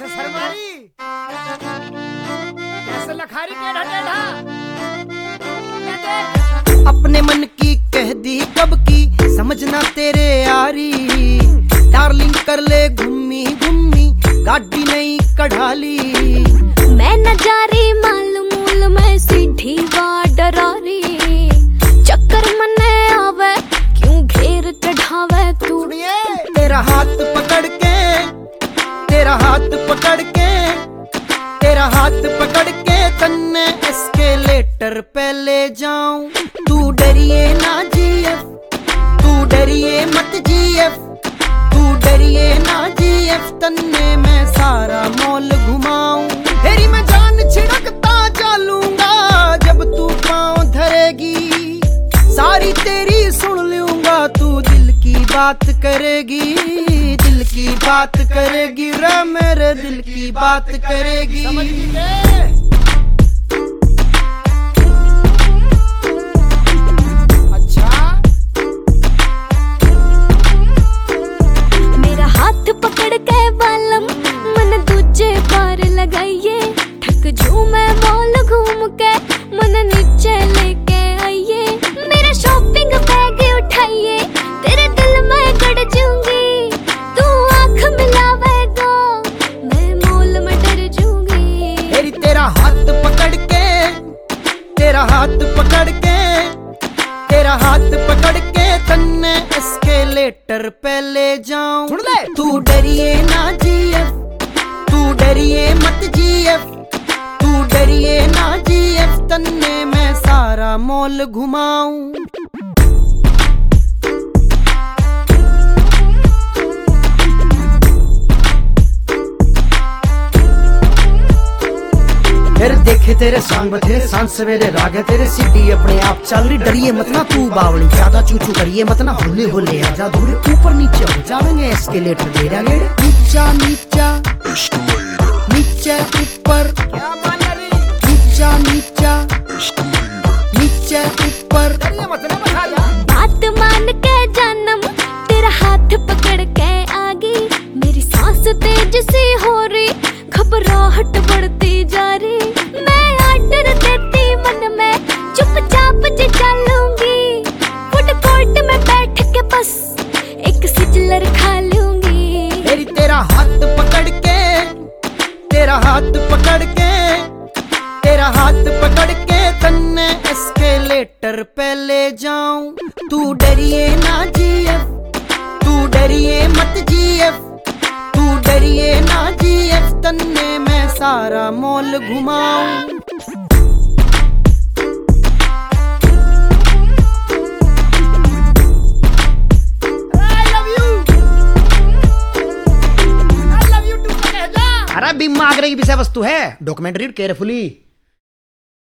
सरमारी कैसे लखारी टेढ़ा टेढ़ा अपने मन की कह दी कब की समझना तेरे यारी डार्लिंग कर ले घूमी घूमी गाड़ी नहीं कढ़ाली मैं न जा रही मालूम मैं सीधी वा डरारी चक्कर मने आवे क्यों घेर चढ़ावे तू तेरा हाथ पकड़ के तेरा हाथ पकड़ के तेरा हाथ पकड़ के तन्ने एस्केलेटर पे ले जाऊं तू डरिए ना जीएफ तू डरिए मत जीएफ तू डरिए ना जीएफ तन्ने मैं सारा मॉल घुमाऊं तेरी मैं जान छिड़कता चलूंगा जब तू पाँव धरेगी सारी तेरी सुन लूंगा तू दिल की बात करेगी दिल की बात करेगी रे मेरे दिल की बात करेगी अच्छा मेरा हाथ पकड़ के बालम मन दूजे पार लगाइए ठक झूमे मॉल घूम के मन नीचे लेके आइए मेरा शॉपिंग बैग उठाइए तेरे दिल में गड़ जाऊंगी तू आंख मिलावेगा मैं मॉल में डर जाऊंगी तेरी तेरा हाथ पकड़ के तेरा हाथ पकड़ के तेरा हाथ पकड़ के तन्ने एस्केलेटर पे ले जाऊं तू डरिए ना जीएफ तू डरिए मत जीएफ तू डरिए ना जीएफ तन्ने मैं सारा मॉल घुमाऊं फिर देखे तेरे सांग बथेरे सांझ सवेरे राग है तेरे सीढ़ी अपने आप चल रही डरिए मत ना तू बावली ज्यादा चूचू करिए मत ना होले होले आजा दूर ऊपर नीचे हो जाएंगे एस्केलेटर गेड़ा गेड़े नीचा नीचा नीचे ऊपर क्या माना रे नीचा नीचा नीचे ऊपर डरिए मत ना बता जा बात मान के जानम तेरा हाथ पकड़ के आगी मेरी सांस तेज सी हो रही घबराहट बढ़ती जा रही मैं आर्डर देती मन में चुपचाप जी चलूंगी फूड कोर्ट में बैठ के बस एक सिजलर खा लूंगी तेरी तेरा हाथ पकड़ के तेरा हाथ पकड़ के तेरा हाथ पकड़ के तन्ने एस्केलेटर पे ले जाऊं तू डरिए ना जीएफ तू डरिए मत जीएफ तू डरिए ना जीएफ तन्ने मैं सारा मॉल घुमाऊं I love you too कह जा अरे बिम्मा आगरे की विषय वस्तु है डॉक्यूमेंट्री केयरफुली